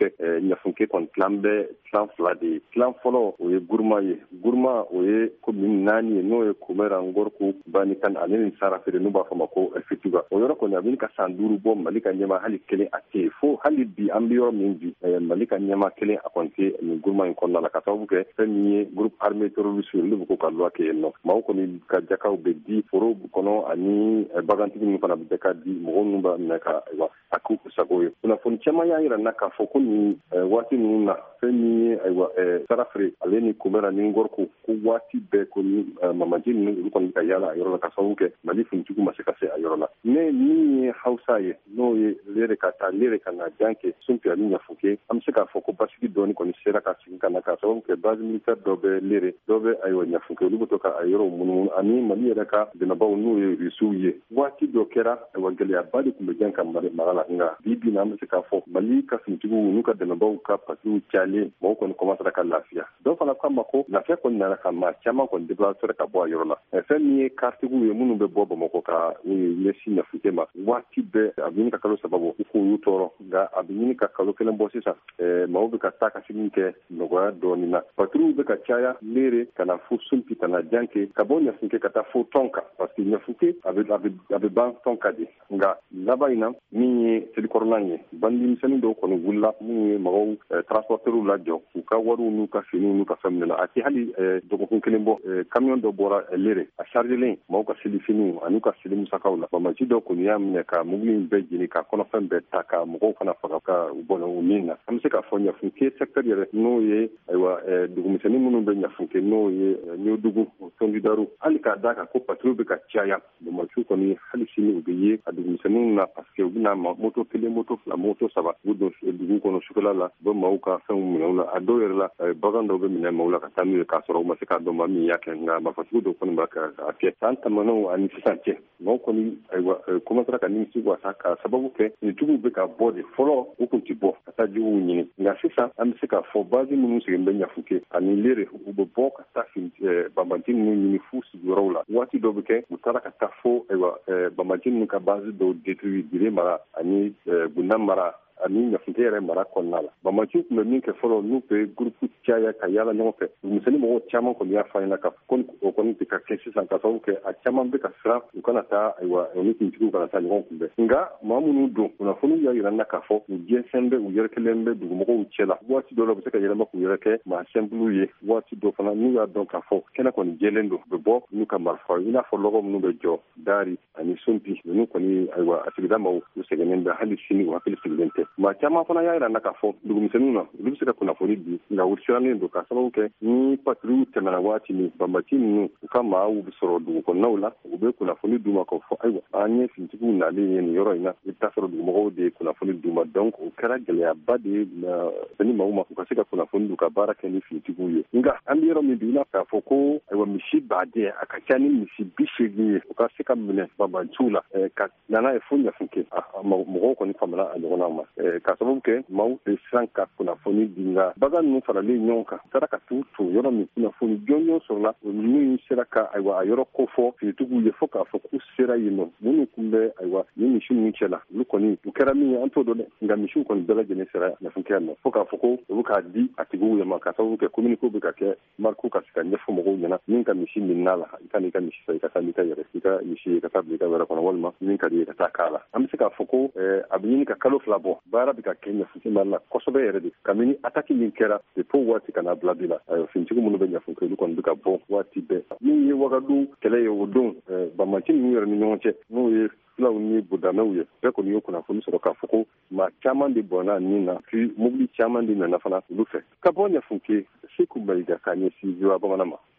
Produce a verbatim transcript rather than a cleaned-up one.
kɛ ɲafunke kɔni plan bɛ plan fila de ye. Plan fɔlɔ o ye Gurma ye. Gurma o ye commune naani ye n'o ye Kumera, Ngorko, Banikane ani ni Sarafere n'u b'a fɔ ma ko Fituga. O yɔrɔ kɔni a bɛ ka san duuru bɔ Mali ka ɲɛma hali kelen a tɛ fo hali bi an bɛ yɔrɔ min bi Mali ka ɲɛma kelen a kɔni tɛ nin Gurma in kɔnɔna la ka sababu kɛ fɛn min ye groupe armé terroriste olu bɛ ko ka loi kɛ yen nɔ. Maaw kɔni ka jakaw bɛ di foro kɔnɔ ani bagantigi ninnu fana bɛ ka di mɔgɔw ninnu b'a minɛ ka a k'u sago ye. Kunnafoni caman y'a jira n na k'a fɔ ko nin waati ninnu na fɛn min ye ayiwa Sarafere ale ni Kumera ni Ngorko ko waati bɛɛ ko ni mamaji ninnu olu kɔni ka yaala a yɔrɔ la ka sababu kɛ Mali finitigiw ma se ka se a yɔrɔ la. Mais min ye Hausa ye n'o ye Lere ka taa Lere ka na jan kɛ Sunpi ani Ɲafuke an bɛ se k'a fɔ ko basigi dɔɔni kɔni sera ka sigi ka na ka sababu kɛ base militaire dɔ bɛ Lere dɔ bɛ ayiwa Ɲafuke olu bɛ to ka a yɔrɔ munumunu ani Mali yɛrɛ ka dɛmɛbaw n'o ye Rusiw ye. Waati dɔ kɛra ayiwa gɛlɛyaba de tun bɛ jan ka Mali mara la nka bi bi na an bɛ se k'a fɔ Mali ka finitigiw n'u ka dɛmɛbaw ka pasiw cayalen mɔgɔw kɔni commencera ka lafiya. Dɔw fana k'a ma ko lafiya kɔni nana ka maa caman kɔni déplacé ka bɔ a yɔrɔ la. Fɛn min ye karitigiw ye minnu bɛ bɔ Bamakɔ ka ɲɛsin Ɲafuke ma waati bɛɛ a bɛ ɲini ka kalo saba bɔ u k'u y'u tɔɔrɔ nka a bɛ ɲini ka kalo kelen bɔ sisan maaw bɛ ka taa ka segin kɛ nɔgɔya dɔɔni na. Patrouille bɛ ka caya Lere ka na fo Sunpi ka na Janke ka bɔ Ɲafuke ka taa fo Tɔnka parce que Ɲafuke a bɛ a bɛ ban Tɔnka de nka laban in na min ye selikɔrɔlan ye bandi misɛnnin dɔw kɔni wulila minnu ye mɔgɔw transporteurs lajɔ k'u ka wariw n'u ka finiw n'u ka fɛn minɛ a tɛ hali dɔgɔkun kelen bɔ camion dɔ bɔra Lere a chargelen mɔgɔw ka selifiniw ani ka seli musakaw la bamaji dɔ kɔni y'a minɛ ka mobili in bɛɛ jeni ka kɔnɔfɛn bɛɛ ta ka mɔgɔw fana faga ka bɔnɛ o min na an bɛ se k'a fɔ Ɲafuke secteur yɛrɛ n'o ye ayiwa dugumisɛnnin minnu bɛ Ɲafuke n'o ye Ɲɔdugu Tɔngidaru hali k'a d'a kan ko patrouille bɛ ka caya bamaji kɔni hali sini u bɛ ye a dugumisɛnninw na parce que u bɛna moto kelen moto fila moto saba u don dugu kɔnɔ sufɛla la u bɛ maaw ka fɛnw minɛ u la a dɔw yɛrɛ la bagan dɔw bɛ minɛ maaw la ka taa n'u ye k'a sɔrɔ u ma se k'a dɔn maa min y'a kɛ nka marifatigi dɔw kɔni b'a k'a kɛ san tɛmɛnenw ani sisan cɛ maaw kɔni ayiwa commencera ka nimisi wasa ka sababu kɛ finitigiw bɛ ka bɔ de fɔlɔ u tun tɛ bɔ ka taa juguw ɲini nka sisan an bɛ se k'a fɔ base minnu sigilen bɛ Ɲafuke ani Lere u bɛ bɔ ka taa bamaji ninnu ɲini f'u sigiyɔrɔw la waati dɔ bɛ kɛ u taara ka taa fo ayiwa bamaji ninnu ka base dɔw détruire Dire mara ani Gunda mara ani Ɲafuke yɛrɛ mara kɔnɔna la bamaji tun bɛ min kɛ fɔlɔ n'u bɛ groupe caya ka yaala ɲɔgɔn fɛ dugumisɛnnin mɔgɔw caman kɔni y'a fɔ an ɲɛna ka fɔ o kɔni tɛ ka kɛ sisan ka sababu kɛ a caman bɛ ka siran u kana taa ayiwa u ni finitigiw kana taa ɲɔgɔn kunbɛn nka maa minnu don kunnafoniw y'a jira n na k'a fɔ u jɛnsɛn bɛ u yɛrɛ kelen bɛ dugumɔgɔw cɛ la waati dɔw la u bɛ se ka yɛlɛma k'u yɛrɛ kɛ maa simple ye waati dɔ fana n'u y'a dɔn k'a fɔ kɛnɛ kɔni jɛlen don u bɛ bɔ n'u ka marifa i n'a fɔ lɔgɔ minnu bɛ jɔ Dari ani Sunpi ninnu kɔni ayiwa a sigida maaw u sɛgɛnnen bɛ hali sini u hakili sigilen tɛ maa caman fana y'a jira n na k'a fɔ dugumisɛnninw na olu bɛ se ka kunnafoni di nka u sirannen don ka sababu kɛ ni patrouille tɛmɛna waati min bamaji ninnu u ka maaw bɛ sɔrɔ dugu kɔnɔnaw la u bɛ kunnafoni d'u ma k'o fɔ ayiwa an ye finitigiw nalen ye nin yɔrɔ in na i bɛ taa sɔrɔ dugumɔgɔw de ye kunnafoni d'u ma donc o kɛra gɛlɛyaba de ye ni maaw ma u ka se ka kunnafoni d'u ka baara kɛ ni finitigiw ye nka an bɛ yɔrɔ min bi i n'a k'a fɔ ko ayiwa misi baden a ka ca ni misi bi seegin ye u ka se ka minɛ bamajiw la ka nana ye fo Ɲafuke mɔgɔw kɔni faamana a ɲɔgɔnna ma ka sababu kɛ maaw bɛ siran ka kunnafoni di nka bagan ninnu faralen ɲɔgɔn kan u taara ka t'u to yɔrɔ min kunnafoni jɔnjɔn sɔrɔla minnu sera ka ayiwa a yɔrɔ kofɔ finitigiw ye fo k'a fɔ k'u sera yen nɔ minnu tun bɛ ayiwa ni misi ninnu cɛ la olu kɔni u kɛra min ye an t'o dɔn dɛ nka misiw kɔni bɛɛ lajɛlen sera Ɲafuke yan nɔ fo k'a fɔ ko olu k'a di a tigiw ye ma ka sababu kɛ communiqué bɛ ka kɛ marque ka se ka ɲɛfɔ mɔgɔw ɲɛna min ka misi minɛ la i ka n'i ka misi sa i ka taa n'i ka yɛrɛ i ka misi ye ka taa bila i ka wɛrɛ kɔnɔ walima min ka di ye ka taa k'a la an bɛ se k'a fɔ ko a bɛ ɲini ka kalo fila bɔ baara bɛ ka kɛ Ɲafuke mara la kosɛbɛ yɛrɛ de kabini attaque min kɛra depuis waati kana bila bi la finitigiw minnu bɛ Ɲafuke olu kɔni bɛ ka bɔ waati bɛɛ min ye Wagadu kɛlɛ ye o don bamaji ninnu yɛrɛ ni ɲɔgɔn cɛ n'o ye fulaw ni budamɛw ye bɛɛ kɔni ye kunnafoni sɔrɔ k'a fɔ ko maa caman de bɔnna nin na puis mobili caman de nana fana olu fɛ ka bɔ Ɲafuke Seku Mayiga k'a ɲɛsin V O A bamanan ma.